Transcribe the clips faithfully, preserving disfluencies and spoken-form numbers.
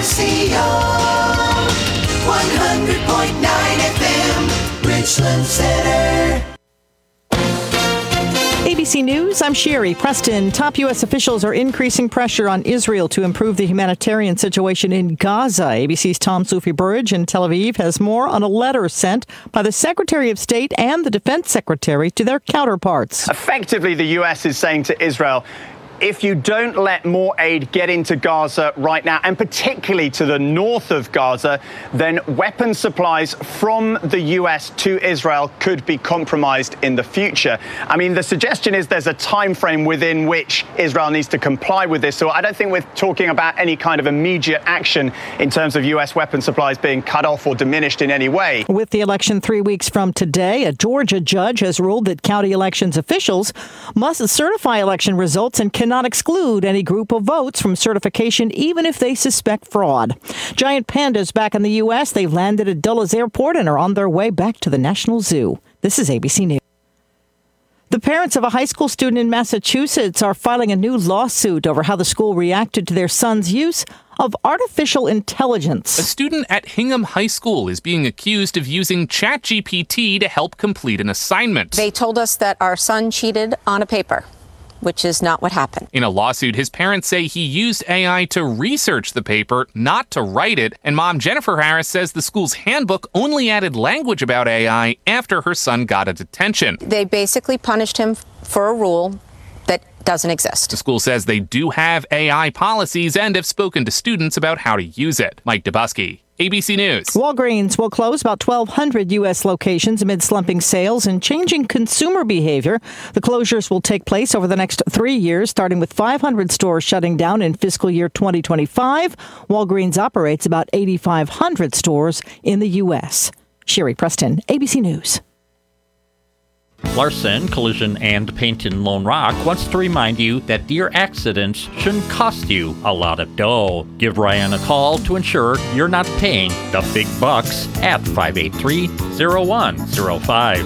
R C O, one hundred point nine F M, Richland Center. A B C News, I'm Sherry Preston. Top U S officials are increasing pressure on Israel to improve the humanitarian situation in Gaza. A B C's Tom Soufi Burridge in Tel Aviv has more on a letter sent by the Secretary of State and the Defense Secretary to their counterparts. Effectively, the U S is saying to Israel, if you don't let more aid get into Gaza right now, and particularly to the north of Gaza, then weapon supplies from the U S to Israel could be compromised in the future. I mean, the suggestion is there's a time frame within which Israel needs to comply with this. So I don't think we're talking about any kind of immediate action in terms of U S weapon supplies being cut off or diminished in any way. With the election three weeks from today, a Georgia judge has ruled that county elections officials must certify election results and can not exclude any group of votes from certification, even if they suspect fraud. Giant pandas back in the U S. They've landed at Dulles Airport and are on their way back to the National Zoo. This is A B C News. The parents of a high school student in Massachusetts are filing a new lawsuit over how the school reacted to their son's use of artificial intelligence. A student at Hingham High School is being accused of using ChatGPT to help complete an assignment. They told us that our son cheated on a paper, which is not what happened. In a lawsuit, his parents say he used A I to research the paper, not to write it. And mom Jennifer Harris says the school's handbook only added language about A I after her son got a detention. They basically punished him for a rule that doesn't exist. The school says they do have A I policies and have spoken to students about how to use it. Mike Dubusky, A B C News. Walgreens will close about twelve hundred U S locations amid slumping sales and changing consumer behavior. The closures will take place over the next three years, starting with five hundred stores shutting down in fiscal year twenty twenty-five. Walgreens operates about eighty-five hundred stores in the U S. Sherry Preston, A B C News. Larson Collision and Paint in Lone Rock wants to remind you that deer accidents shouldn't cost you a lot of dough. Give Ryan a call to ensure you're not paying the big bucks at five eight three, zero one zero five.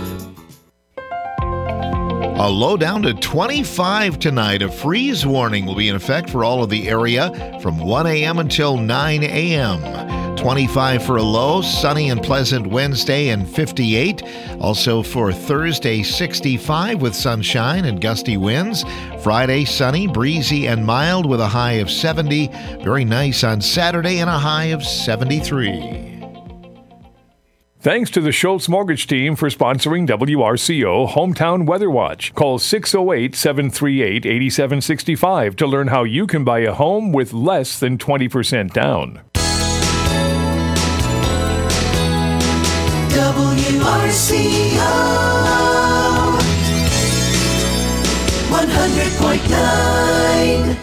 A low down to twenty-five tonight. A freeze warning will be in effect for all of the area from one a.m. until nine a.m. twenty-five for a low, sunny and pleasant Wednesday and fifty-eight. Also for Thursday, sixty-five with sunshine and gusty winds. Friday, sunny, breezy and mild with a high of seventy. Very nice on Saturday and a high of seventy-three. Thanks to the Schultz Mortgage Team for sponsoring W R C O Hometown Weather Watch. Call six oh eight, seven three eight, eight seven six five to learn how you can buy a home with less than twenty percent down. W R C O one hundred point nine.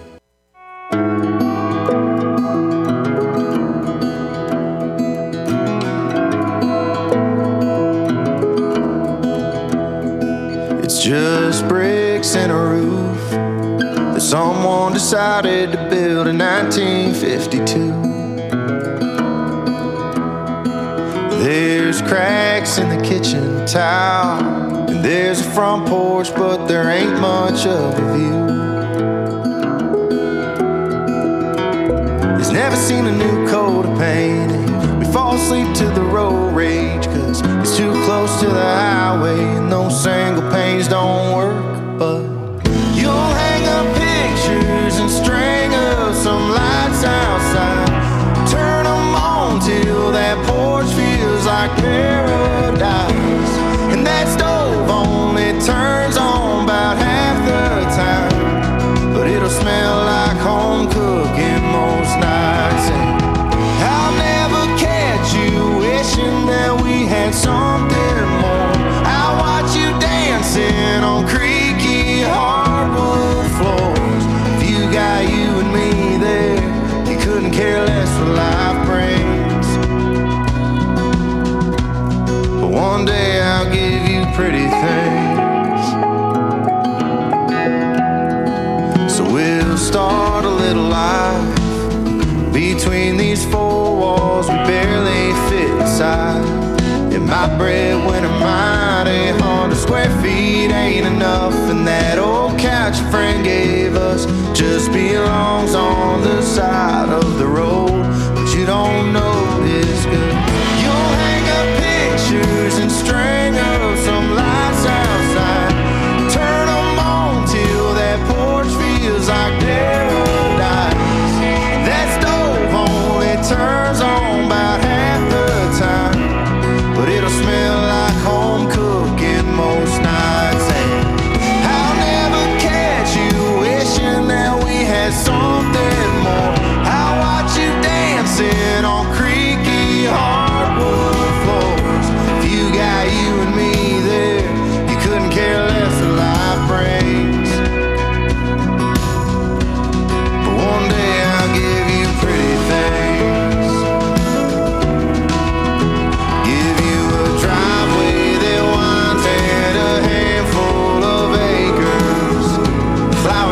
It's just bricks and a roof that someone decided to build in nineteen fifty-two. There's cracks in the kitchen tile, and there's a front porch, but there ain't much of a view. He's never seen a new coat of paint, and we fall asleep to the road rage, cause it's too close to the highway, and those single panes don't work. But you'll hang up pictures and string up some lights outside, turn them on till that porch feels like paradise, and that stove only turns on about half the time, but it'll smell like home cooking most nights. And I'll never catch you wishing that we had something more. I'll watch you dancing on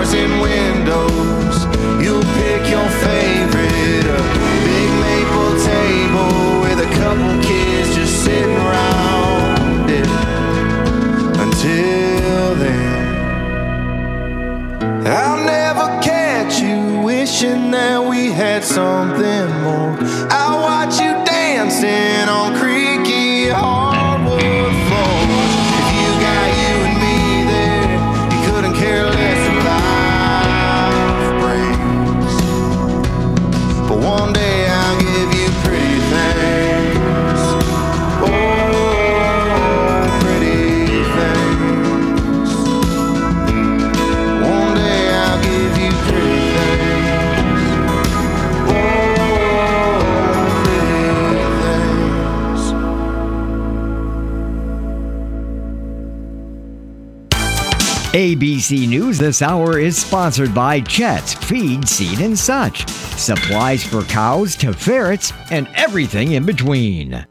cars and windows. You'll pick your favorite, a big maple table with a couple kids just sitting around it. Until then, I'll never catch you wishing that we had something more. I'll watch you dancing on creaky hardwood floors. If you got you and me there, you couldn't care less what life brings. But one day I'll give you pretty things. Oh, pretty things. One day I'll give you pretty things. Oh, pretty things. A B C News this hour is sponsored by Chet's Feed, Seed and Such. Supplies for cows to ferrets and everything in between.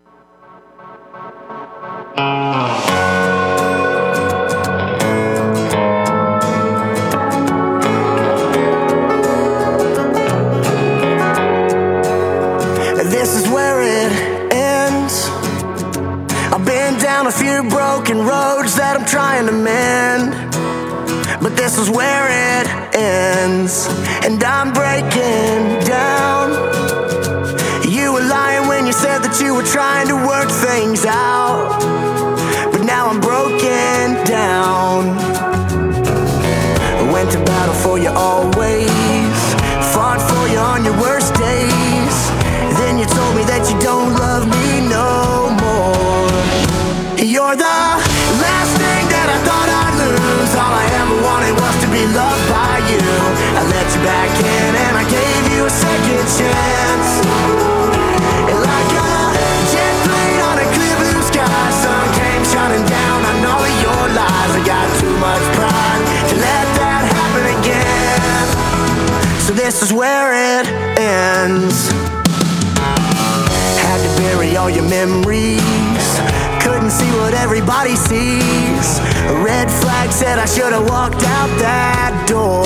This is where it ends. I've been down a few broken roads that I'm trying to mend, but this is where it ends, and I'm breaking down. You were lying when you said that you were trying to work things out, but now I'm broken down. I went to battle for you always, fought for you on your worst days. Then you told me that you don't love me no more. You're the last thing that I thought I'd lose. All I ever wanted was to be loved by you. I let you back in and I gave you a second chance. And like a jet plane on a clear blue sky, sun came shining down on all of your lies. I got too much pride to let that happen again. So this is where it ends. Had to bury all your memories, couldn't see what everybody sees. A red flag said I should have walked out that door.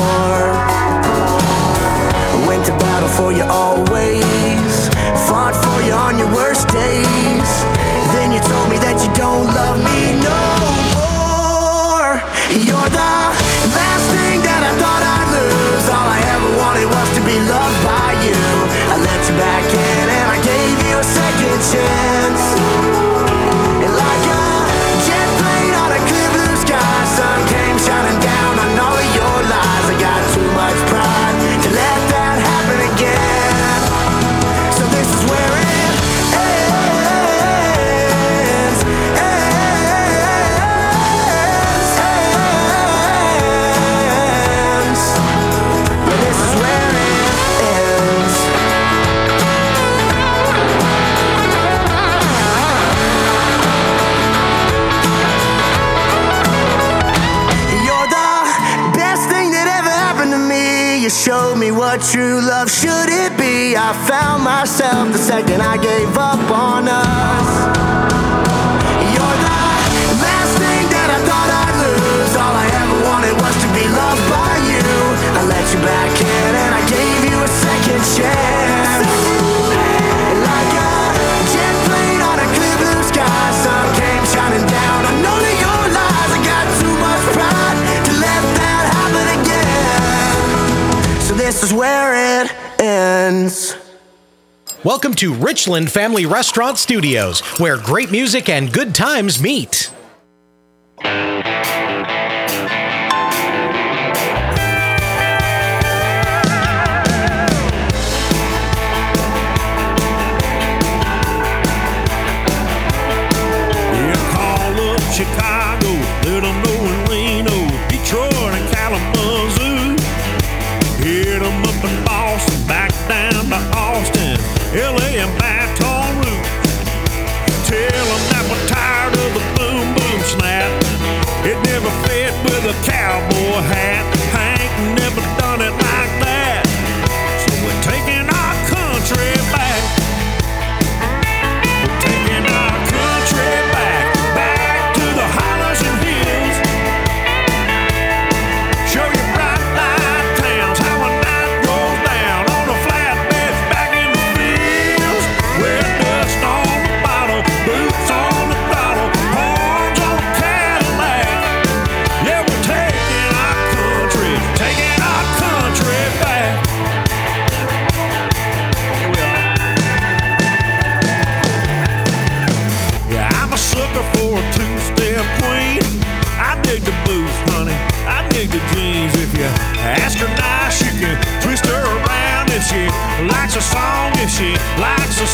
I went to battle for you always, fought for you on your worst days. Then you told me that you don't love me no more. You're the last thing that I thought I'd lose. All I ever wanted was to be loved by you. I let you back in and I gave you a second chance. And like a jet plane on a clear blue sky, sun came shining down on all of your lies. I got too much pride to let that happen again. So this is where it ends, ends, ends. Yeah, this is where it ends. You're the best thing that ever happened to me. You showed me what true love should it be. I found myself the second I gave up on us. You're the last thing that I thought I'd lose. All I ever wanted was to be loved by you. I let you back in and I gave you a second chance. Like a jet plane on a clear blue sky, sun came shining down on all of your lies. I got too much pride to let that happen again. So this is where it ends. Welcome to Richland Family Restaurant Studios, where great music and good times meet. Chicago, Little No and Reno, Detroit and Kalamazoo. Hit 'em up in Boston, back down to Austin, L A and Baton Rouge. Tell 'em that we're tired of the boom boom snap. It never fit with a cowboy hat. Hank never done it like that. So we're taking our country back. We're taking our country back. Hollers and hills, show your bright light.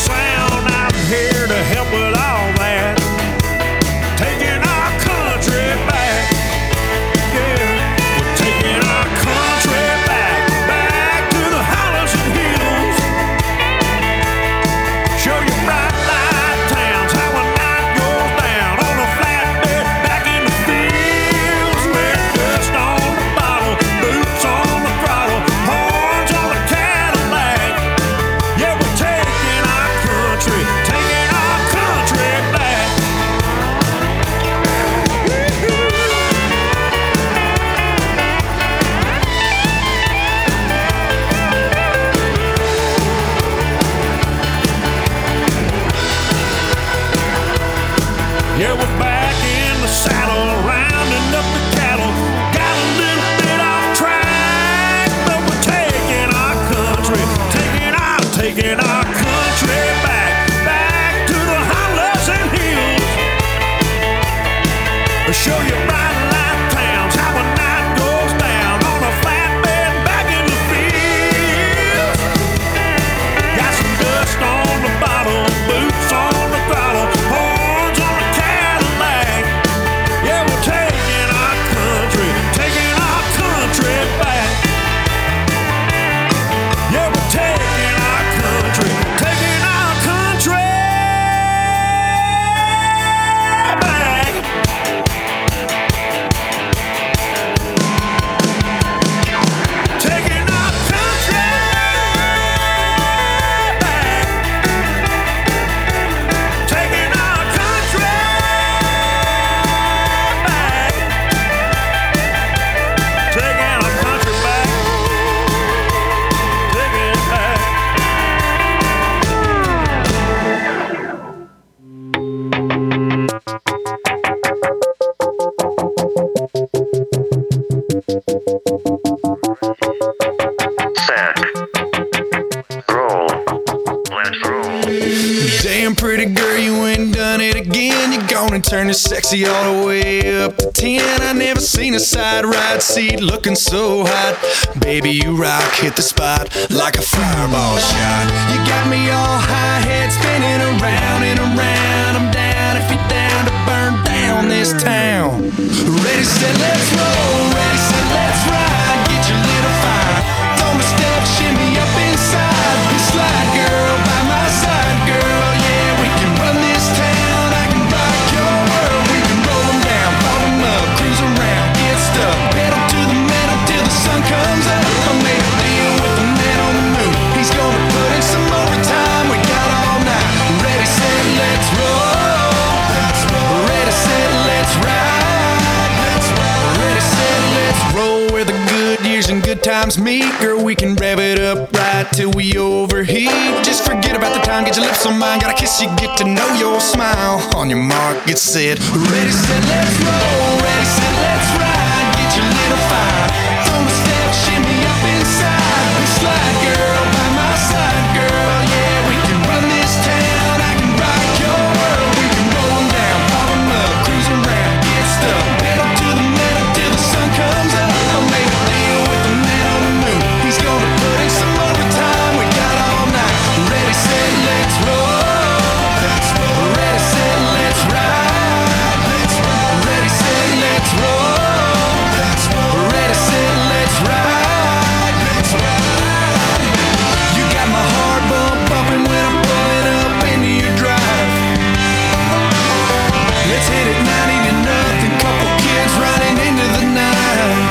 sound. I'm here to help with all that. Taking our country back. Yeah, we're taking our country back. Back to the hollows and hills. Show you bright light towns, how a night goes down on a flatbed back in the fields. With dust on the bottle, boots on the throttle, horns on the Cadillac. Yeah, we're taking our country, taking our country back. Yeah, we're back in the saddle, rounding up the cattle. Got a little bit off track, but we're taking our country, taking our, taking our country back, back to the hollows and hills. Show you bright light towns, how a night goes down on a flatbed back in the fields. Got some dust on the bottle, boots on the throttle, horns on the Cadillac. Yeah, we're taking our country, taking our country back. Yeah, we're taking our country, taking our country back. Taking our country back. Taking our country back. Taking our country back. Taking it back. Damn pretty girl, you ain't done it again. You're gonna turn it sexy all the way up to ten. I never seen a side ride seat looking so hot. Baby, you rock, hit the spot like a fireball shot. You got me all high head spinning around and around. I'm down if you're down to burn down this town. Ready, set, let's roll. Ready, set, let's ride. Get your little fire. Throw my step, shimmy up inside. And slide, girl, by my side, girl. Yeah, we can run this town. I can rock your world. We can roll them down, pop them up, cruise around, get stuck. Pedal to the metal till the sun comes up. I made a deal with the man on the moon. He's gonna put in some overtime. We got all night. Ready, set, let's roll. Ready, set, let's ride. Ready, set, let's roll. Where the good years and good times meet. Girl, we can rev it up right till we overheat. Just forget about the time, get your lips on mine. Gotta kiss you, get to know your smile. On your mark, get set. Ready, set, let's roll. Ready, set, let's ride. Get your little fire. Throw a step, shimmy up inside. And slide, girl, by my side, girl. Yeah, we can run this town. I can rock your world. We can roll them down, pop them up, cruise around, get stuck. Pedal to the metal till the sun comes up. I made a deal with the man on the moon. He's gonna put in some overtime. We got all night. Ready, set, let's roll. Ready, set, let's ride. Ready, set, let's roll. Ready, set, let's ride. You got my heart bump bumping when I'm pulling up into your drive. Let's hit it ninety to nothing. Couple kids running into the night.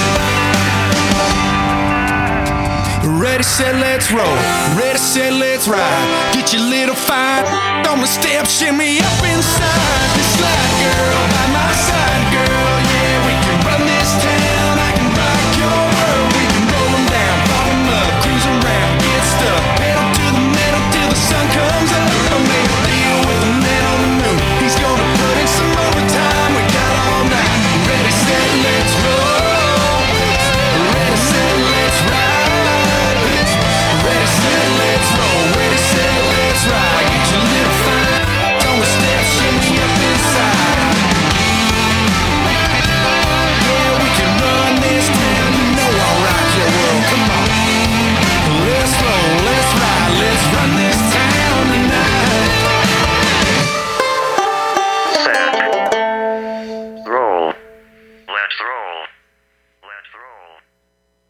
Ready, set, let's roll. Ready, set, let's ride. Get your little fire on the step, shimmy up inside. This slide, girl, by my side, girl. Yeah, we can run this town. I can rock your world. We can roll them down, pop them up, cruise around, get stuck. Pedal to the metal till the sun comes up. I made a deal with the man on the moon. He's gonna put in some overtime. We got all night. Ready, set, let's roll. Ready, set, let's ride. Ready, set, let's roll. Ready, set, let's ride. Get your little fire. Don't step, shimmy up inside.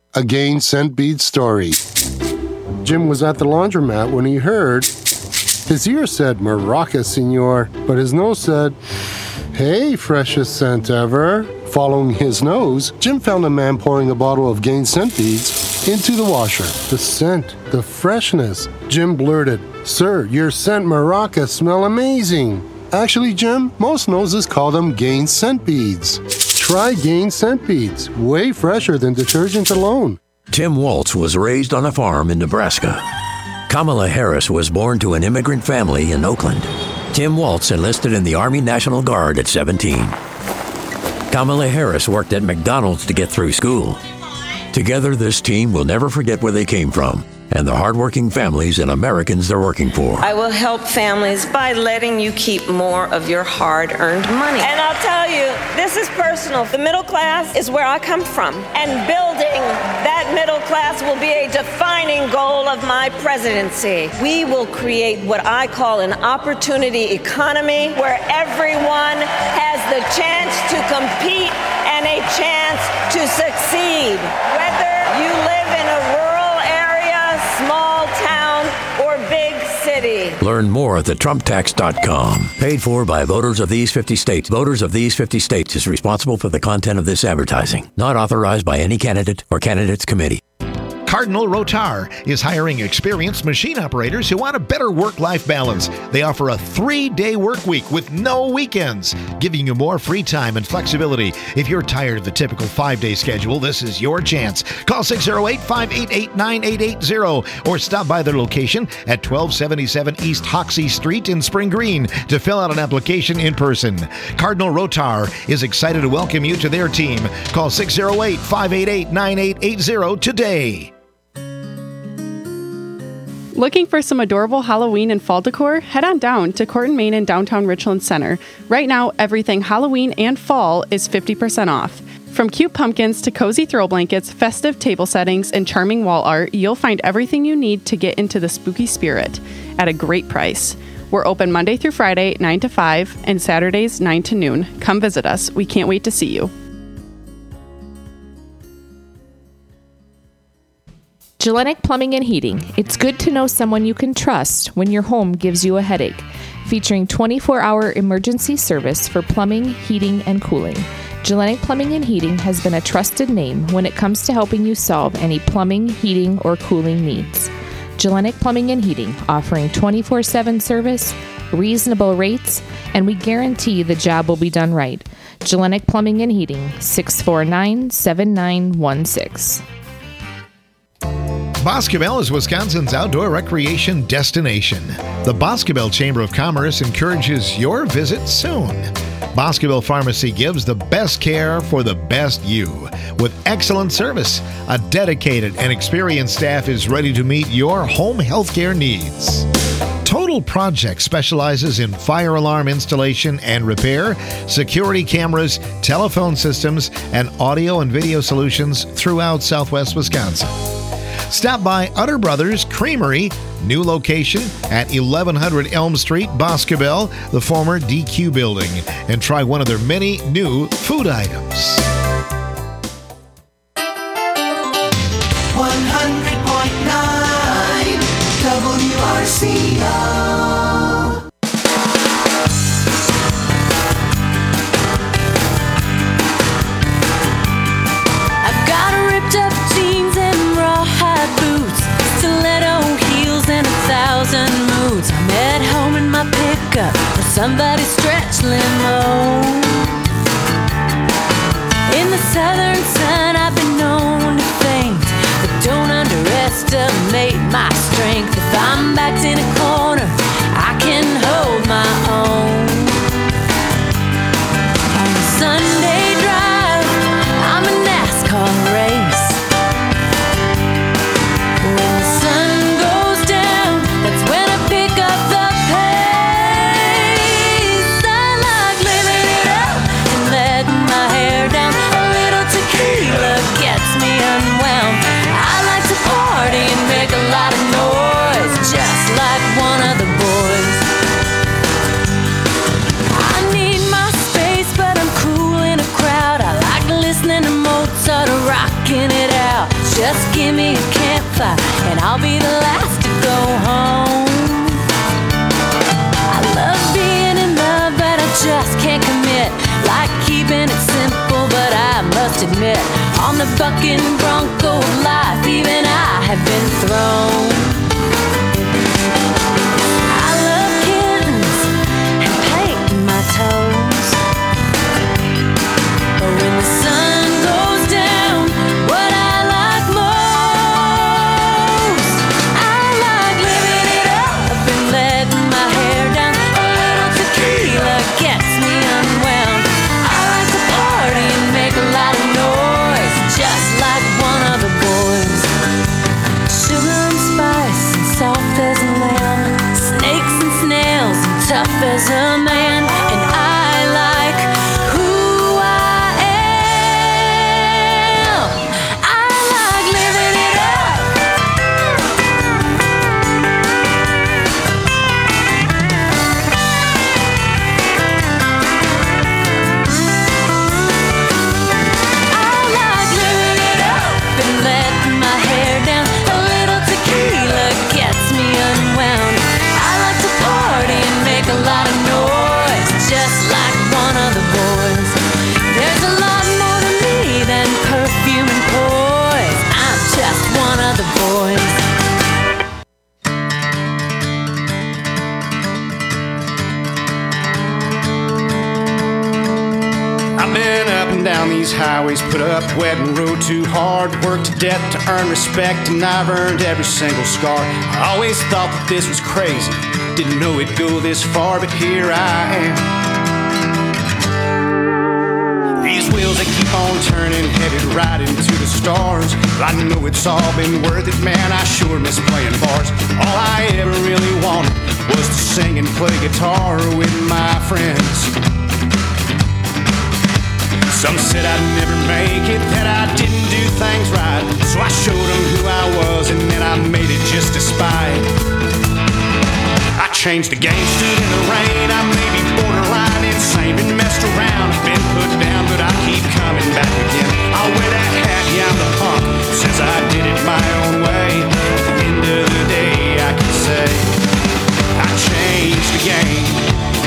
a Gain Scent Bead story. Jim was at the laundromat when he heard his ear said, "Maraca, senor," but his nose said, "Hey, freshest scent ever." Following his nose, Jim found a man pouring a bottle of Gain Scent Beads into the washer. The scent, the freshness. Jim blurted, "Sir, your scent Maraca smell amazing." Actually, Jim, most noses call them Gain Scent Beads. Try Gain Scent Beads, way fresher than detergent alone. Tim Waltz was raised on a farm in Nebraska. Kamala Harris was born to an immigrant family in Oakland. Tim Waltz enlisted in the Army National Guard at seventeen. Kamala Harris worked at McDonald's to get through school. Together, this team will never forget where they came from and the hardworking families and Americans they're working for. I will help families by letting you keep more of your hard-earned money. And I'll tell you, this is personal. The middle class is where I come from, and building that middle class will be a defining goal of my presidency. We will create what I call an opportunity economy where everyone has the chance to compete and a chance to succeed. Whether you live in a rural small town or big city. Learn more at the trump tax dot com. Paid for by voters of these fifty states. Voters of these fifty states is responsible for the content of this advertising. Not authorized by any candidate or candidates committee. Cardinal Rotar is hiring experienced machine operators who want a better work-life balance. They offer a three-day work week with no weekends, giving you more free time and flexibility. If you're tired of the typical five-day schedule, this is your chance. Call six oh eight, five eight eight, nine eight eight zero or stop by their location at twelve seventy-seven East Hoxie Street in Spring Green to fill out an application in person. Cardinal Rotar is excited to welcome you to their team. Call six oh eight, five eight eight, nine eight eight zero today. Looking for some adorable Halloween and fall decor? Head on down to Court and Main in downtown Richland Center. Right now, everything Halloween and fall is fifty percent off. From cute pumpkins to cozy throw blankets, festive table settings, and charming wall art, you'll find everything you need to get into the spooky spirit at a great price. We're open Monday through Friday, nine to five, and Saturdays, nine to noon. Come visit us. We can't wait to see you. Gellenic Plumbing and Heating. It's good to know someone you can trust when your home gives you a headache. Featuring twenty-four hour emergency service for plumbing, heating, and cooling. Gellenic Plumbing and Heating has been a trusted name when it comes to helping you solve any plumbing, heating, or cooling needs. Gellenic Plumbing and Heating, offering twenty-four seven service, reasonable rates, and we guarantee the job will be done right. Gellenic Plumbing and Heating, six four nine, seven nine one six. Boscobel is Wisconsin's outdoor recreation destination. The Boscobel Chamber of Commerce encourages your visit soon. Boscobel Pharmacy gives the best care for the best you. With excellent service, a dedicated and experienced staff is ready to meet your home healthcare needs. Total Project specializes in fire alarm installation and repair, security cameras, telephone systems, and audio and video solutions throughout Southwest Wisconsin. Stop by Utter Brothers Creamery, new location at eleven hundred Elm Street, Boscobel, the former D Q building, and try one of their many new food items. one hundred point nine W R C O. I've got ripped up jeans and rawhide boots, stiletto heels and a thousand moods. I'm at home in my pickup or somebody's stretch limo. In the southern sun I've been known to faint, but don't underestimate my strength. If I'm backed in a corner, I can hold my own. On a Sunday drive, I'm a NASCAR race. When the sun goes down, that's when I pick up the pace. I like living it up and letting my hair down. A little tequila gets me unwound. I like to party and make a lot of noise, just like one Just give me a campfire and I'll be the last to go home. I love being in love, but I just can't commit. Like keeping it simple, but I must admit, on the bucking bronco of life, even I have been thrown. I love kittens and painting my toes, but when the sun goes down, what I like most, I like living it up and letting my hair down. A little tequila gets me unwound. I like to party and make a lot of noise, just like one of the boys. Sugar and spice and soft as a lamb, snakes and snails and tough as a man. And I like who I am. I like living it up. I like living it up and letting my hair down. A little tequila gets me unwound. I like to party and make a lot of noise, just like one of the boys. There's a lot more to me than perfume and poise. I'm just one of the boys. I've been up and down these highways, put up, wet and rode too hard, worked to death to earn respect, and I've earned every single scar. I always thought that this was crazy, didn't know it'd go this far, but here I am. These wheels, they keep on turning, headed right into the stars. I know it's all been worth it, man, I sure miss playing bars. All I ever really wanted was to sing and play guitar with my friends. Some said I'd never make it, that I didn't do things right. So I showed them who I was, and then I made it just to spite. I changed the game, stood in the rain. I may be borderline insane, been messed around, been put down, but I keep coming back again. I'll wear that hat, yeah, I'm the punk, since I did it my own way. At the end of the day, I can say I changed the game.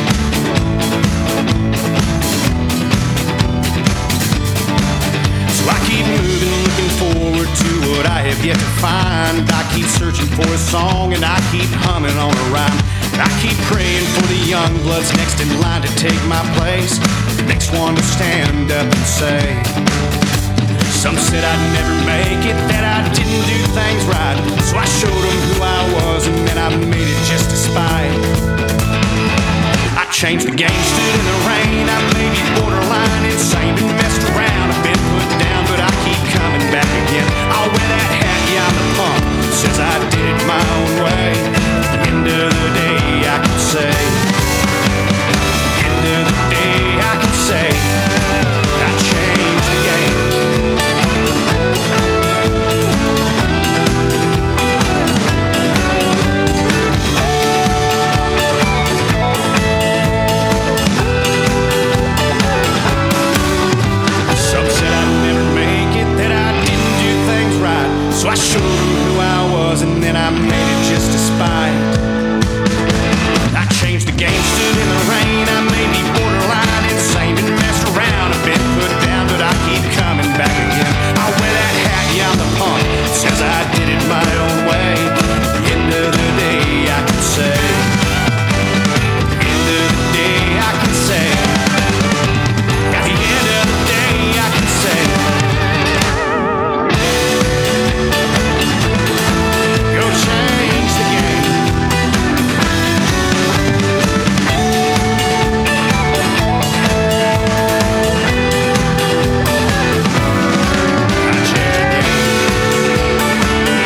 So I keep moving, looking forward to what I have yet to find. I keep searching for a song and I keep humming on a rhyme. I keep praying for the young bloods next in line to take my place, the next one to stand up and say. Some said I'd never make it, that I didn't do things right. So I showed them who I was and then I made it just to spite. I changed the game, stood in the rain. I may be borderline insane, been messed around, I've been put down, but I keep coming back again. I'll wear that hat, yeah, I'm the punk, since I did it my own way. At the end of the day, I can say, end of the day, I can say, I changed the game. So I showed them who I was, and then I made it just to spite. I changed the game, stood in the rain. I may be borderline insane, been messed around, I've been put down, but I keep coming back again. I'll wear that hat, yeah, I'm the punk, since I did it my own way. At the end of the day, I can say, at the end of the day, I can say, at the end of the day, I can say. Change the game.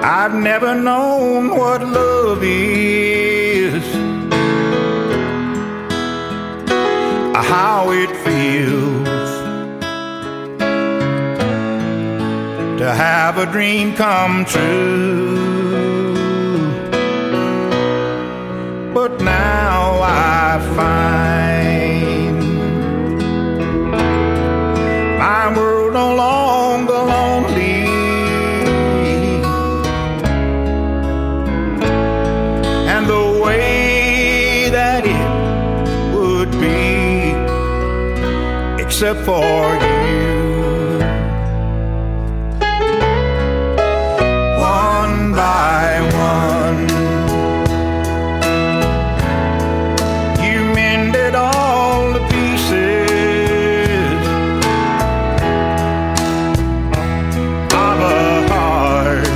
I've never known what love is, how it feels to have a dream come true. But now I find my world no longer lonely, and the way that it would be, except for you. One by one, you mended all the pieces of a heart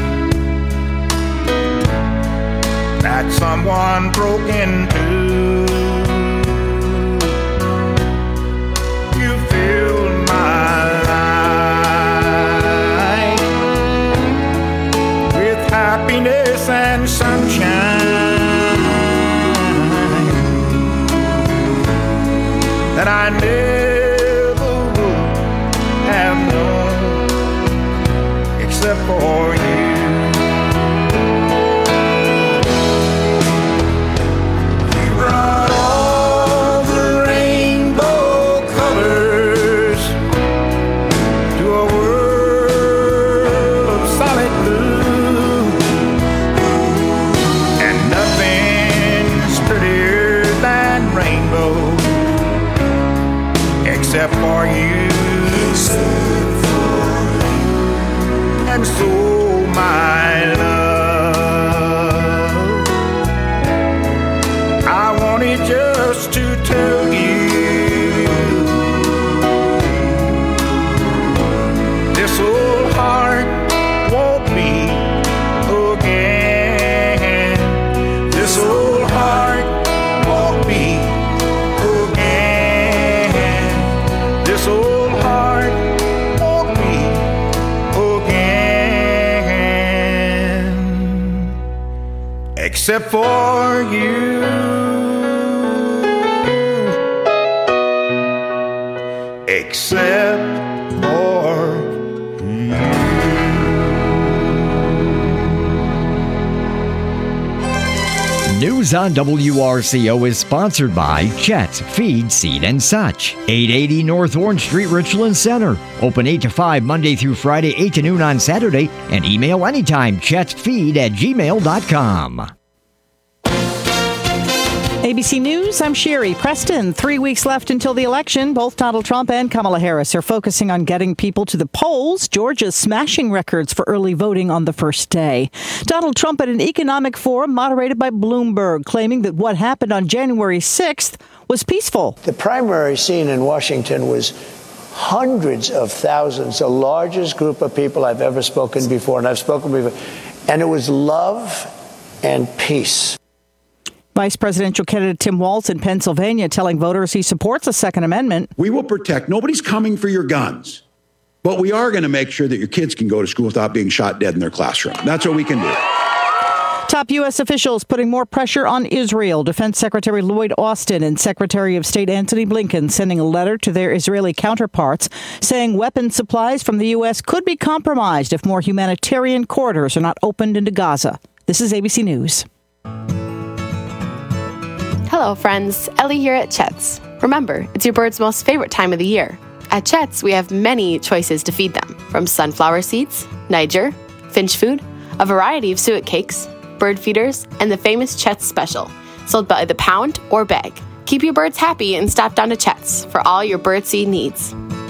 that someone broke into. You filled my life with happiness and sunshine that I never would have known except for you. You brought all the rainbow colors to a world of solid blue, and nothing's prettier than rainbow except for you. And so my love, I wanted just to tell you this old heart won't beat again. This old heart won't beat again. This old heart won't beat again, except for you. Except for News on W R C O is sponsored by Chet's Feed, Seed and Such. eight eighty North Orange Street, Richland Center. Open eight to five Monday through Friday, eight to noon on Saturday. And email anytime, chetsfeed at gmail dot com. A B C News, I'm Sherry Preston. Three weeks left until the election. Both Donald Trump and Kamala Harris are focusing on getting people to the polls. Georgia's smashing records for early voting on the first day. Donald Trump at an economic forum moderated by Bloomberg, claiming that what happened on January sixth was peaceful. The primary scene in Washington was hundreds of thousands, the largest group of people I've ever spoken before, and I've spoken before, and it was love and peace. Vice presidential candidate Tim Walz in Pennsylvania telling voters he supports a Second Amendment. We will protect. Nobody's coming for your guns, but we are going to make sure that your kids can go to school without being shot dead in their classroom. That's what we can do. Top U S officials putting more pressure on Israel. Defense Secretary Lloyd Austin and Secretary of State Antony Blinken sending a letter to their Israeli counterparts saying weapon supplies from the U S could be compromised if more humanitarian corridors are not opened into Gaza. This is A B C News. Hello, friends. Ellie here at Chet's. Remember, it's your bird's most favorite time of the year. At Chet's, we have many choices to feed them, from sunflower seeds, Niger, finch food, a variety of suet cakes, bird feeders, and the famous Chet's Special, sold by the pound or bag. Keep your birds happy and stop down to Chet's for all your birdseed needs.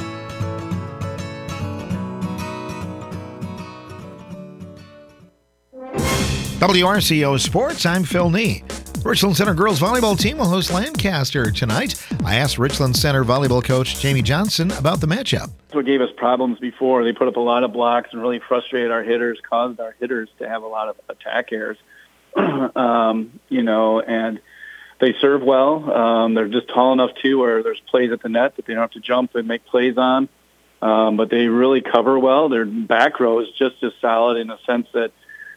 W R C O Sports, I'm Phil Nee. Richland Center girls volleyball team will host Lancaster tonight. I asked Richland Center volleyball coach Jamie Johnson about the matchup. What gave us problems before. They put up a lot of blocks and really frustrated our hitters, caused our hitters to have a lot of attack errors. um, you know, and they serve well. Um, they're just tall enough, too, where there's plays at the net that they don't have to jump and make plays on. Um, but they really cover well. Their back row is just as solid in the sense that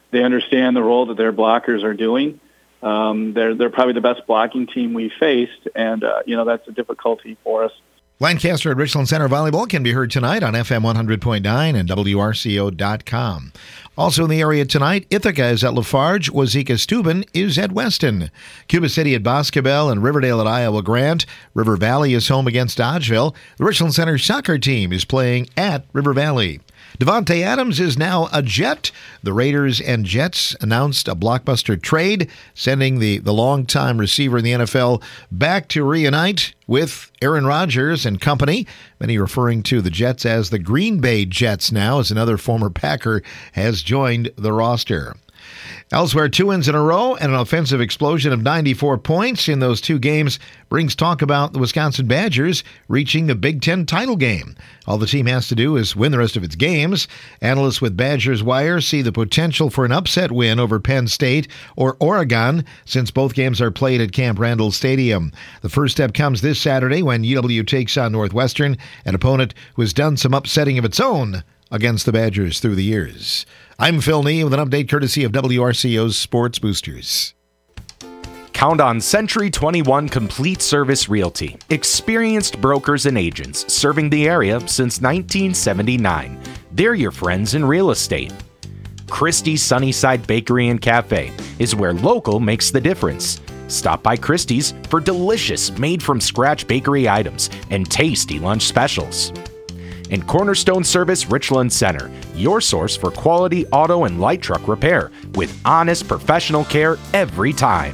they understand the role that their blockers are doing. Um, they're they're probably the best blocking team we faced, and uh, you know that's a difficulty for us. Lancaster at Richland Center Volleyball can be heard tonight on F M one hundred point nine and W R C O dot com. Also in the area tonight, Ithaca is at Lafarge, Wazeeka Steuben is at Weston. Cuba City at Boscobel and Riverdale at Iowa Grant. River Valley is home against Dodgeville. The Richland Center soccer team is playing at River Valley. Devontae Adams is now a Jet. The Raiders and Jets announced a blockbuster trade, sending the, the longtime receiver in the N F L back to reunite with Aaron Rodgers and company. Many referring to the Jets as the Green Bay Jets now, as another former Packer has joined the roster. Elsewhere, two wins in a row and an offensive explosion of ninety-four points in those two games brings talk about the Wisconsin Badgers reaching the Big Ten title game. All the team has to do is win the rest of its games. Analysts with Badgers Wire see the potential for an upset win over Penn State or Oregon, since both games are played at Camp Randall Stadium. The first step comes this Saturday when U W takes on Northwestern, an opponent who has done some upsetting of its own against the Badgers through the years. I'm Phil Nee with an update courtesy of W R C O's Sports Boosters. Count on Century twenty-one Complete Service Realty. Experienced brokers and agents serving the area since nineteen seventy-nine. They're your friends in real estate. Christie's Sunnyside Bakery and Cafe is where local makes the difference. Stop by Christie's for delicious made-from-scratch bakery items and tasty lunch specials. And Cornerstone Service Richland Center, your source for quality auto and light truck repair with honest professional care every time.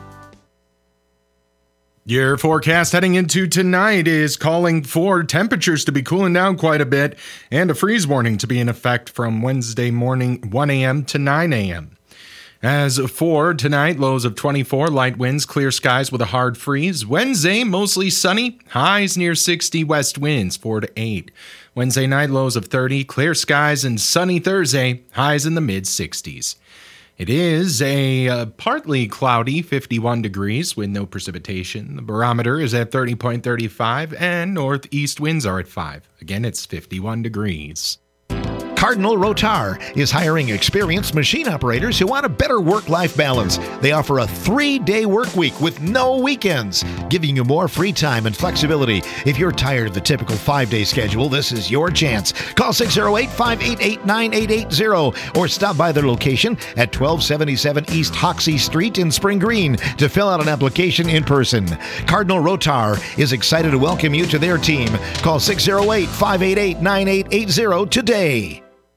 Your forecast heading into tonight is calling for temperatures to be cooling down quite a bit and a freeze warning to be in effect from Wednesday morning one a.m. to nine a.m. As for tonight, lows of twenty-four, light winds, clear skies with a hard freeze. Wednesday, mostly sunny, highs near sixty, west winds four to eight. Wednesday night, lows of thirty, clear skies, and sunny Thursday, highs in the mid-sixties. It is a uh, partly cloudy fifty-one degrees with no precipitation. The barometer is at thirty point three five, and northeast winds are at five. Again, it's fifty-one degrees. Cardinal Rotar is hiring experienced machine operators who want a better work-life balance. They offer a three-day work week with no weekends, giving you more free time and flexibility. If you're tired of the typical five-day schedule, this is your chance. Call six oh eight, five eight eight, nine eight eight zero or stop by their location at twelve seventy-seven East Hoxie Street in Spring Green to fill out an application in person. Cardinal Rotar is excited to welcome you to their team. Call six oh eight, five eight eight, nine eight eight zero today.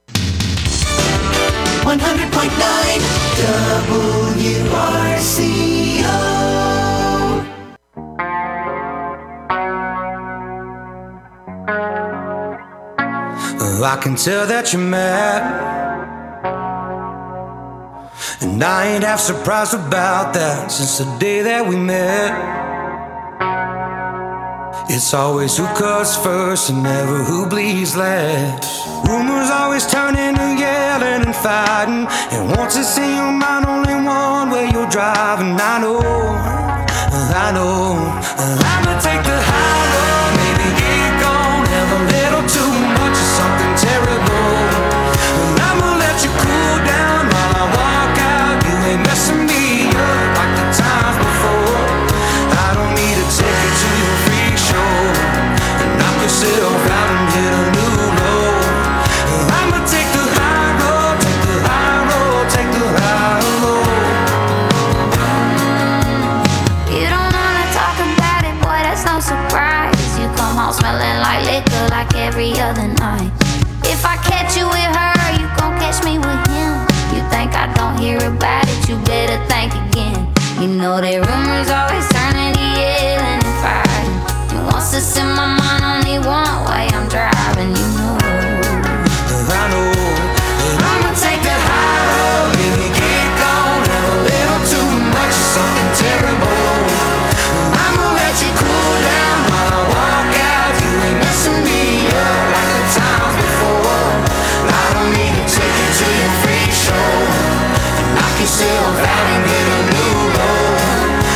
one hundred point nine W R C O. I can tell that you're mad, and I ain't half surprised about that since the day that we met. It's always who cuts first and never who bleeds last. Rumors always turn into yelling and fighting, and once it's in your mind, only one way you're driving. I know, I know, I'ma take the high road, maybe get gone, have a little too much of something terrible. I'ma let you cool down while I walk out. You ain't messing me up like the times before. I don't need to take you to your freak show and knock yourself out and hit a new low. I'ma take the high road, take the high road, take the high road. You don't wanna talk about it, boy, that's no surprise. You come home smelling like liquor like every other night. If I catch you with her, you gon' catch me with him. You think I don't hear about it, you better think again. You know that rumors always turn into yelling and fighting. You wants to send my mind only one way, I'm driving, you know. I know that I'ma take the high road, maybe get gone, have a little too much of something terrible. I'ma let you cool down while I walk out. You ain't messing me up like the times before. I don't need to take you to your freak show and knock yourself out and get a new low.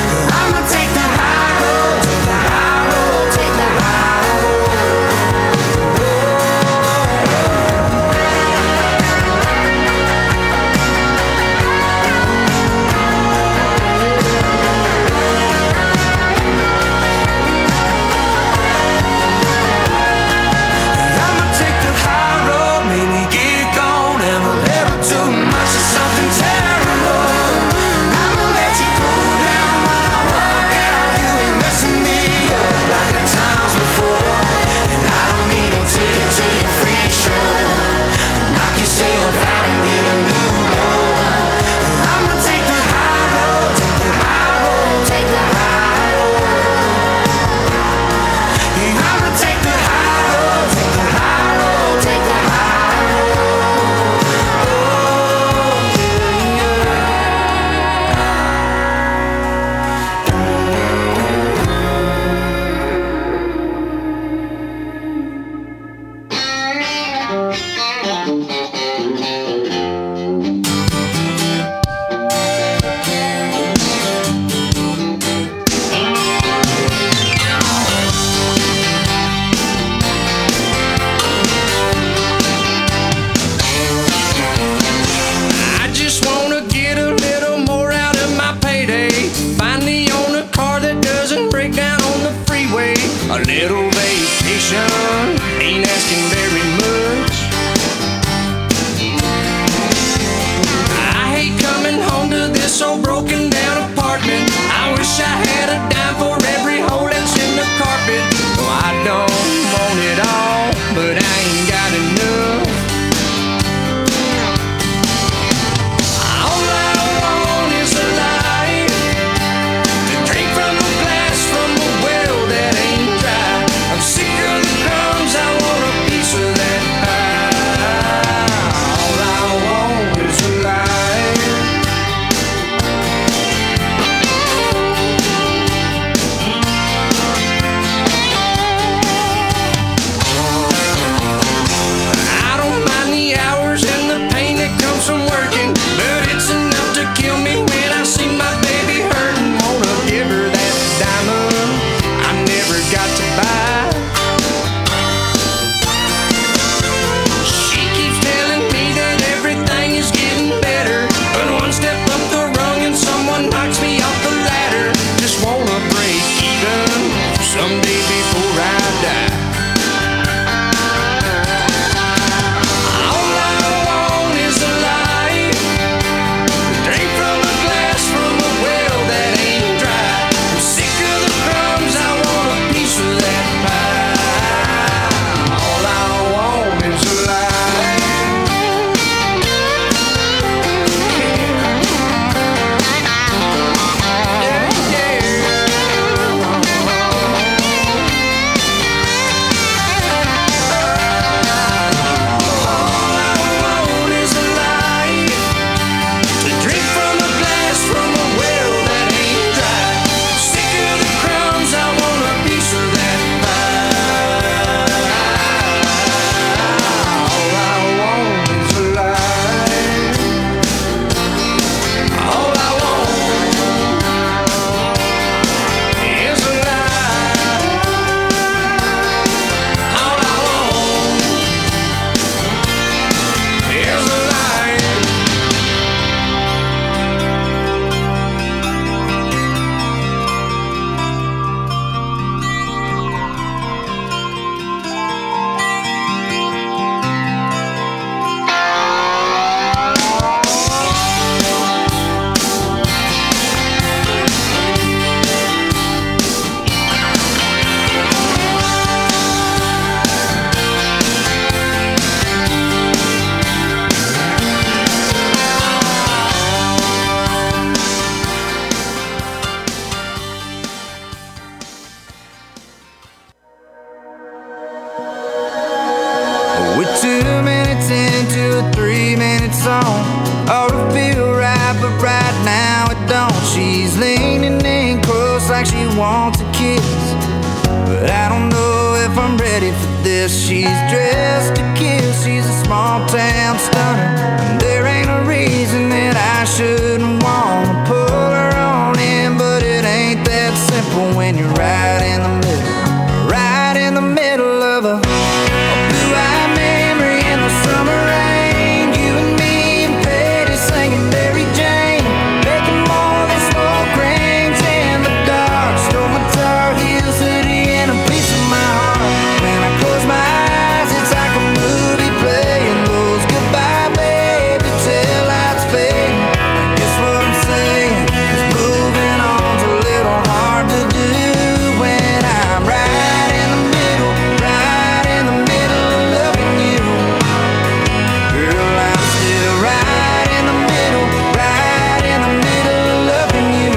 wrong or it feel right, but right now it don't. She's leaning in close like she wants a kiss, but I don't know if I'm ready for this. She's dressed to kill, she's a small town stunner, and there ain't a reason that I shouldn't wanna pull her on in, but it ain't that simple when you're right in the middle, right in the middle of a, a blue-eyed memory in the summer rain. You and me and Patty singing Mary Jane, making more than smoke rings in the dark. Stole my Tar Heels hoodie and a piece of my heart. When I close my eyes, it's like a movie playing those goodbye baby tail lights fading. I guess what I'm saying is moving on's a little hard to do when I'm right in the middle, right in the middle of loving you. Girl, I'm still right in the middle, right in the middle of loving you.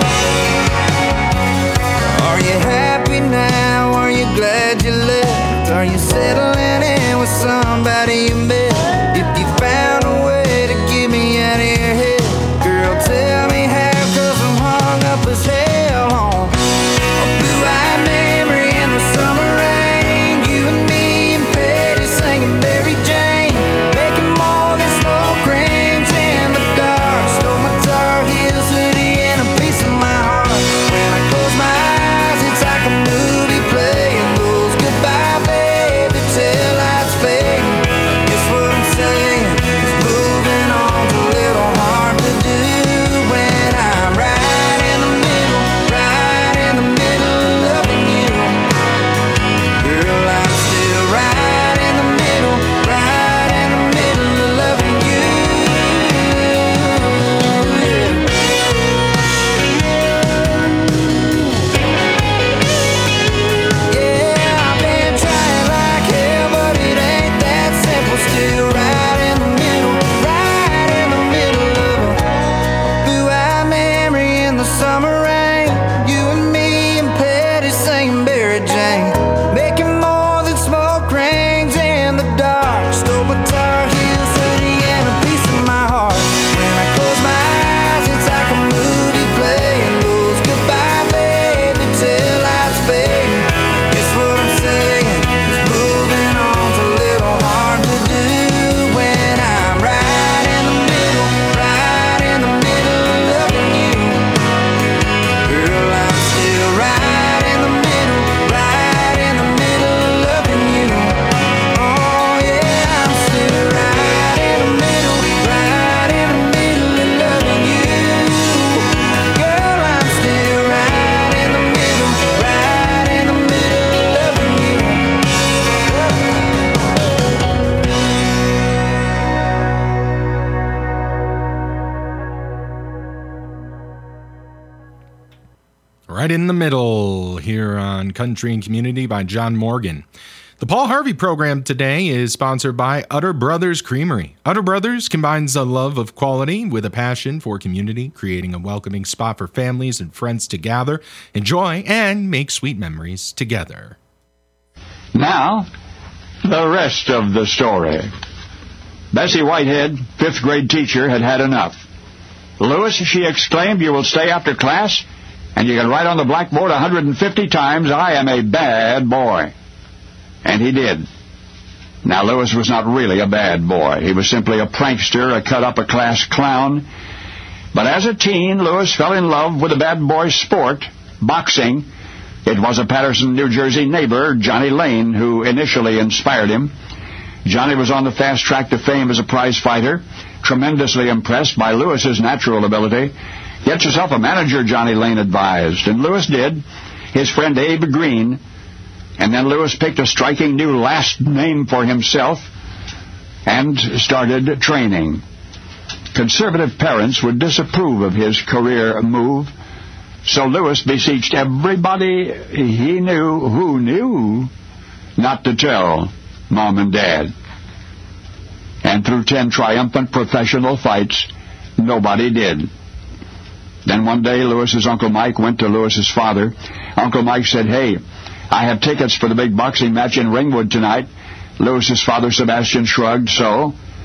Are you happy now? Are you glad you left? Are you settling in with somebody you met? If you found a way to get me out of your head, girl, tell me how, 'cause I'm hung up as hell on a blue-eyed memory in the summer rain. You and me and Patty singing Mary Jane, making more than smoke rings in the dark. Stole my Tar Heels hoodie and a piece of my heart. When I close my eyes, it's like a movie playing those goodbye baby tail lights fading. Guess what I'm saying is moving on's a little hard to do when I'm right in the middle, right in the middle of loving you. Girl, I'm still right in the middle, right in the middle of loving you. Yeah, I've been trying like hell, but it ain't that simple. Still right in the middle, right in the middle of a blue-eyed memory in the summer rain. You and me and Patty singing Mary Jane, making more than smoke rings in the dark. Stole my Tar Heels hoodie and a piece of my heart. When I close my eyes, it's like a movie playing those goodbye baby tail lights fading. Guess what I'm saying is moving on's a little hard to do when I'm right in the middle, right in the middle of loving you. Girl, I'm still right in the middle, right in the middle of loving you. Oh yeah, I'm still right in the middle, right in the middle of loving you. Girl, I'm still right in the middle, right in the middle of loving you. Right in the middle here on Country and Community by John Morgan. The Paul Harvey program today is sponsored by Utter Brothers Creamery. Utter Brothers combines a love of quality with a passion for community, creating a welcoming spot for families and friends to gather, enjoy, and make sweet memories together. Now, the rest of the story. Bessie Whitehead, fifth grade teacher, had had enough. "Lewis," she exclaimed, "you will stay after class, and you can write on the blackboard one hundred fifty times, 'I am a bad boy.'" And he did. Now, Lewis was not really a bad boy. He was simply a prankster, a cut-up-a-class clown. But as a teen, Lewis fell in love with a bad boy sport, boxing. It was a Patterson, New Jersey neighbor, Johnny Lane, who initially inspired him. Johnny was on the fast track to fame as a prize fighter, tremendously impressed by Lewis's natural ability. "Get yourself a manager," Johnny Lane advised, and Lewis did. His friend Abe Green. And then Lewis picked a striking new last name for himself and started training. Conservative parents would disapprove of his career move, so Lewis beseeched everybody he knew who knew not to tell Mom and Dad. And through ten triumphant professional fights, nobody did. Then one day, Lewis's Uncle Mike went to Lewis's father. Uncle Mike said, "Hey, I have tickets for the big boxing match in Ringwood tonight." Lewis's father, Sebastian, shrugged. "So?"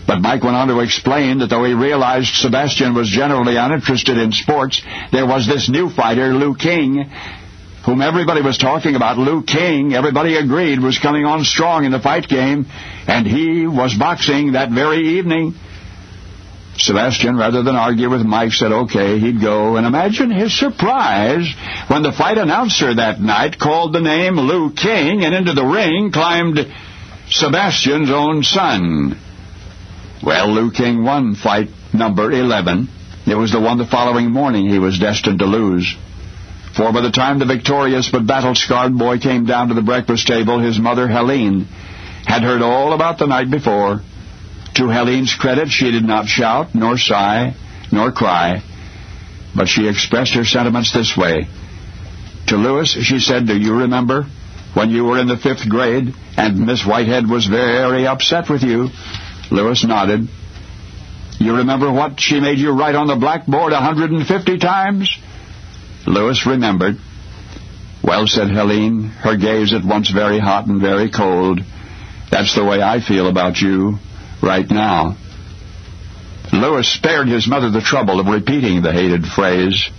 But Mike went on to explain that though he realized Sebastian was generally uninterested in sports, there was this new fighter, Lou King, whom everybody was talking about. Lou King, everybody agreed, was coming on strong in the fight game, and he was boxing that very evening. Sebastian, rather than argue with Mike, said okay, he'd go. And imagine his surprise when the fight announcer that night called the name Lou King, and into the ring climbed Sebastian's own son. Well, Lou King won fight number eleven. It was the one the following morning he was destined to lose. For by the time the victorious but battle-scarred boy came down to the breakfast table, his mother, Helene, had heard all about the night before. To Helene's credit, she did not shout, nor sigh, nor cry, but she expressed her sentiments this way. To Louis, she said, "Do you remember when you were in the fifth grade and Miss Whitehead was very upset with you?" Louis nodded. "You remember what she made you write on the blackboard a hundred and fifty times?" Louis remembered. "Well," said Helene, her gaze at once very hot and very cold, "that's the way I feel about you right now." Louis spared his mother the trouble of repeating the hated phrase.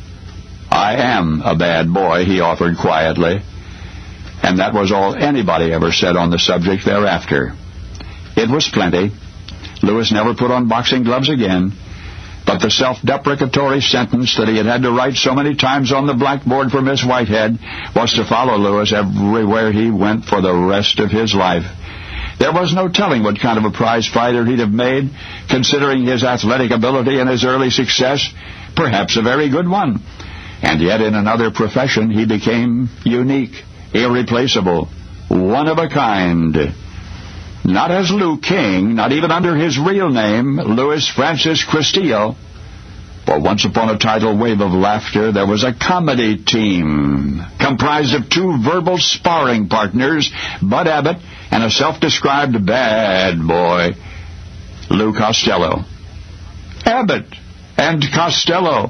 "I am a bad boy," he offered quietly. And that was all anybody ever said on the subject thereafter. It was plenty. Louis never put on boxing gloves again, but the self-deprecatory sentence that he had had to write so many times on the blackboard for Miss Whitehead was to follow Louis everywhere he went for the rest of his life. There was no telling what kind of a prize fighter he'd have made, considering his athletic ability and his early success, perhaps a very good one. And yet in another profession he became unique, irreplaceable, one of a kind. Not as Lou King, not even under his real name, Louis Francis Cristillo. For once upon a tidal wave of laughter, there was a comedy team comprised of two verbal sparring partners, Bud Abbott and a self-described bad boy, Lou Costello. Abbott and Costello.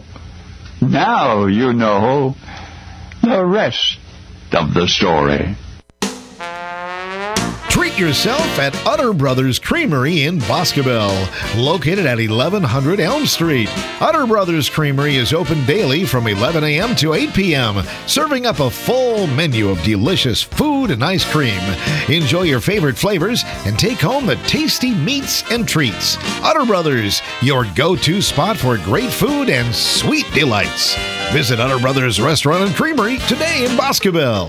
Now you know the rest of the story. Treat yourself at Utter Brothers Creamery in Boscobel, located at eleven hundred Elm Street. Utter Brothers Creamery is open daily from eleven a.m. to eight p.m., serving up a full menu of delicious food and ice cream. Enjoy your favorite flavors and take home the tasty meats and treats. Utter Brothers, your go-to spot for great food and sweet delights. Visit Utter Brothers Restaurant and Creamery today in Boscobel.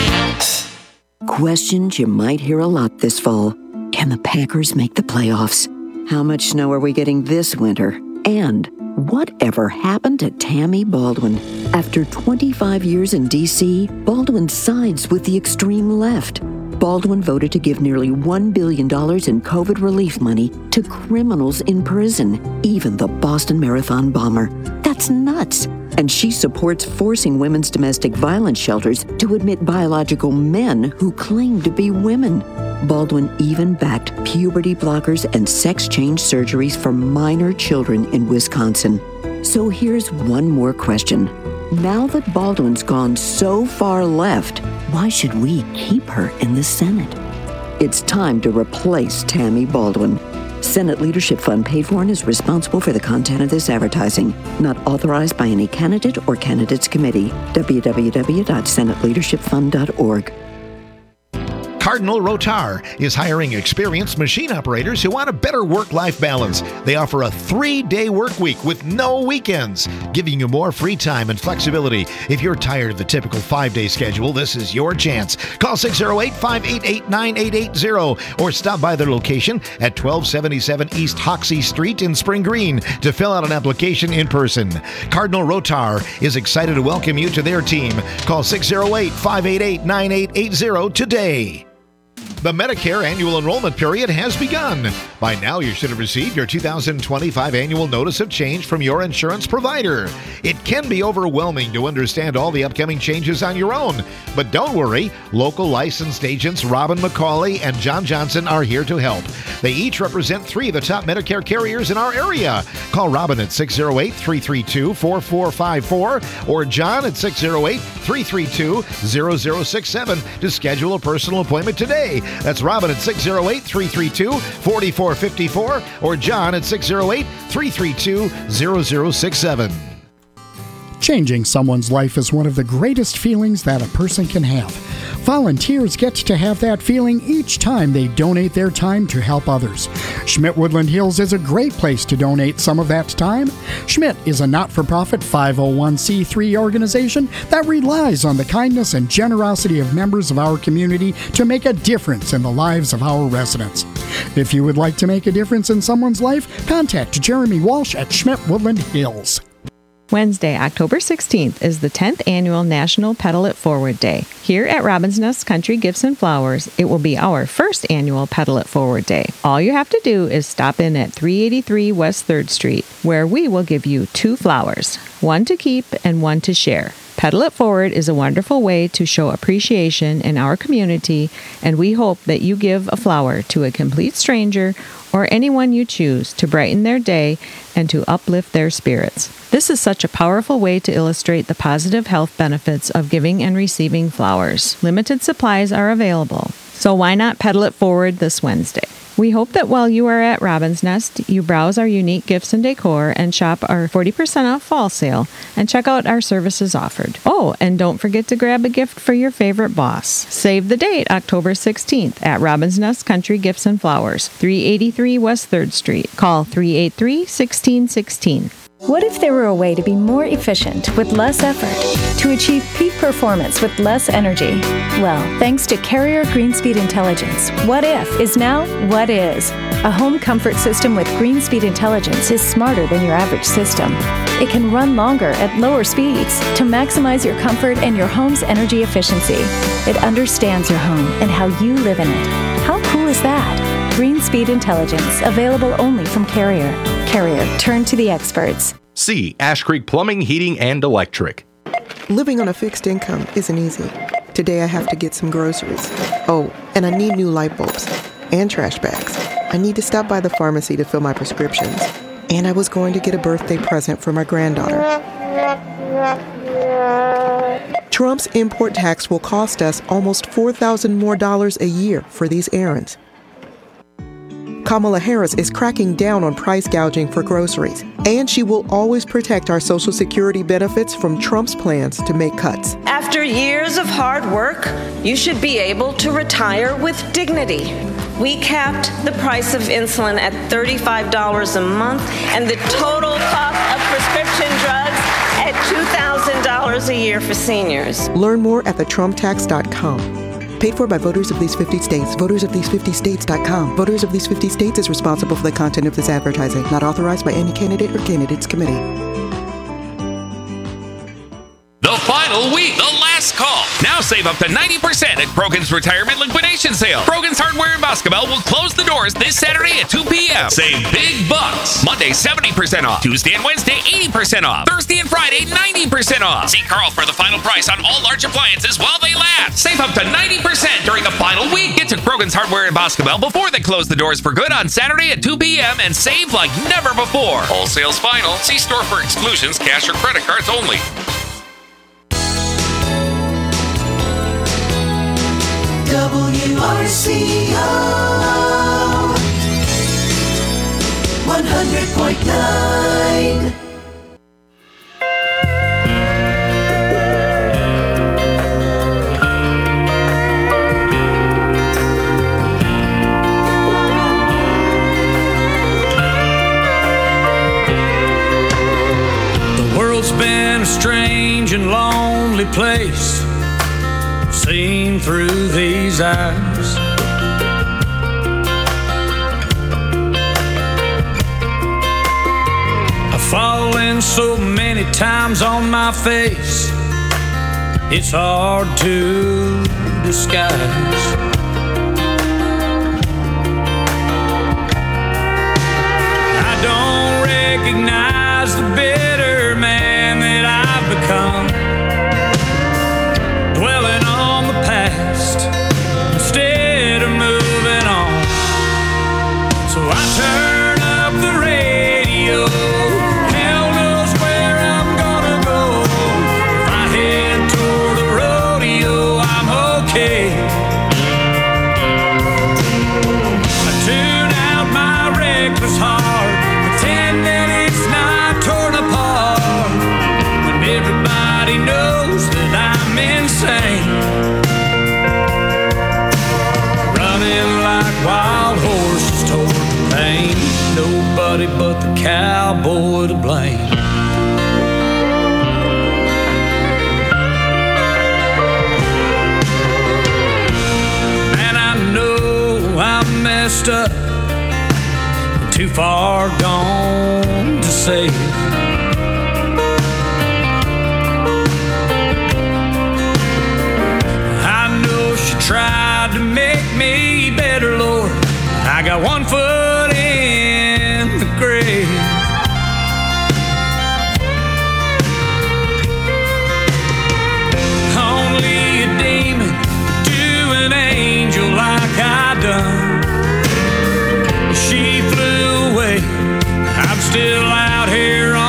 Questions you might hear a lot this fall. Can the Packers make the playoffs? How much snow are we getting this winter? And whatever happened to Tammy Baldwin? After twenty-five years in D C, Baldwin sides with the extreme left. Baldwin voted to give nearly one billion dollars in COVID relief money to criminals in prison, even the Boston Marathon bomber. That's nuts. And she supports forcing women's domestic violence shelters to admit biological men who claim to be women. Baldwin even backed puberty blockers and sex change surgeries for minor children in Wisconsin. So here's one more question. Now that Baldwin's gone so far left, why should we keep her in the Senate? It's time to replace Tammy Baldwin. Senate Leadership Fund paid for and is responsible for the content of this advertising. Not authorized by any candidate or candidates committee. w w w dot senate leadership fund dot org. Cardinal Rotar is hiring experienced machine operators who want a better work-life balance. They offer a three-day work week with no weekends, giving you more free time and flexibility. If you're tired of the typical five-day schedule, this is your chance. Call six oh eight, five eight eight, nine eight eight zero or stop by their location at twelve seventy-seven East Hoxie Street in Spring Green to fill out an application in person. Cardinal Rotar is excited to welcome you to their team. Call six oh eight, five eight eight, nine eight eight zero today. The Medicare annual enrollment period has begun. By now, you should have received your two thousand twenty-five annual notice of change from your insurance provider. It can be overwhelming to understand all the upcoming changes on your own, but don't worry. Local licensed agents Robin McCauley and John Johnson are here to help. They each represent three of the top Medicare carriers in our area. Call Robin at six oh eight, three three two, four four five four or John at six oh eight, three three two, zero zero six seven to schedule a personal appointment today. That's Robin at six oh eight, three three two, four four four five four or John at six oh eight, three three two, zero zero six seven. Changing someone's life is one of the greatest feelings that a person can have. Volunteers get to have that feeling each time they donate their time to help others. Schmidt Woodland Hills is a great place to donate some of that time. Schmidt is a not-for-profit five oh one c three organization that relies on the kindness and generosity of members of our community to make a difference in the lives of our residents. If you would like to make a difference in someone's life, contact Jeremy Walsh at Schmidt Woodland Hills. Wednesday, October sixteenth is the tenth Annual National Pedal It Forward Day. Here at Robin's Nest Country Gifts and Flowers, it will be our first annual Pedal It Forward Day. All you have to do is stop in at three eighty-three West third Street, where we will give you two flowers, one to keep and one to share. Pedal It Forward is a wonderful way to show appreciation in our community, and we hope that you give a flower to a complete stranger or anyone you choose to brighten their day and to uplift their spirits. This is such a powerful way to illustrate the positive health benefits of giving and receiving flowers. Limited supplies are available, so why not pedal it forward this Wednesday? We hope that while you are at Robin's Nest, you browse our unique gifts and decor and shop our forty percent off fall sale and check out our services offered. Oh, and don't forget to grab a gift for your favorite boss. Save the date, October sixteenth, at Robin's Nest Country Gifts and Flowers, three eighty-three West third Street. Call three eight three, one six one six. What if there were a way to be more efficient with less effort, to achieve peak performance with less energy? Well, thanks to Carrier Greenspeed Intelligence, What If is now What Is. A home comfort system with Greenspeed Intelligence is smarter than your average system. It can run longer at lower speeds to maximize your comfort and your home's energy efficiency. It understands your home and how you live in it. How cool is that? Greenspeed Intelligence, available only from Carrier. Carrier, turn to the experts. C. Ash Creek Plumbing, Heating, and Electric. Living on a fixed income isn't easy. Today I have to get some groceries. Oh, and I need new light bulbs and trash bags. I need to stop by the pharmacy to fill my prescriptions. And I was going to get a birthday present for my granddaughter. Trump's import tax will cost us almost four thousand dollars more dollars a year for these errands. Kamala Harris is cracking down on price gouging for groceries, and she will always protect our Social Security benefits from Trump's plans to make cuts. After years of hard work, you should be able to retire with dignity. We capped the price of insulin at thirty-five dollars a month and the total cost of prescription drugs at two thousand dollars a year for seniors. Learn more at the trump tax dot com. Paid for by voters of these fifty states. voters of these fifty states dot com. Voters of these fifty states is responsible for the content of this advertising. Not authorized by any candidate or candidates committee. The final week, the last call. Now save up to ninety percent at Brogan's Retirement Liquidation Sale. Brogan's Hardware in Boscobel will close the doors this Saturday at two p.m. Save big bucks. Monday, seventy percent off. Tuesday and Wednesday, eighty percent off. Thursday and Friday, ninety percent off. See Carl for the final price on all large appliances while they last. Save up to ninety percent during the final week. Get to Brogan's Hardware in Boscobel before they close the doors for good on Saturday at two p.m. and save like never before. Wholesale's final. See store for exclusions, cash or credit cards only. W R C O one hundred point nine. The world's been a strange and lonely place, seen through these eyes. I've fallen so many times on my face, it's hard to disguise. I don't recognize the bitter man that I've become, dwelling on the past instead of moving on. So I turn up the radio, hell knows where I'm gonna go. If I head toward the rodeo, I'm okay. I tune out my nobody but the cowboy to blame. And I know I'm messed up, too far gone to save. I know she tried to make me better, Lord. I got one foot in the grave. Only a demon to an angel like I done. She flew away. I'm still out here on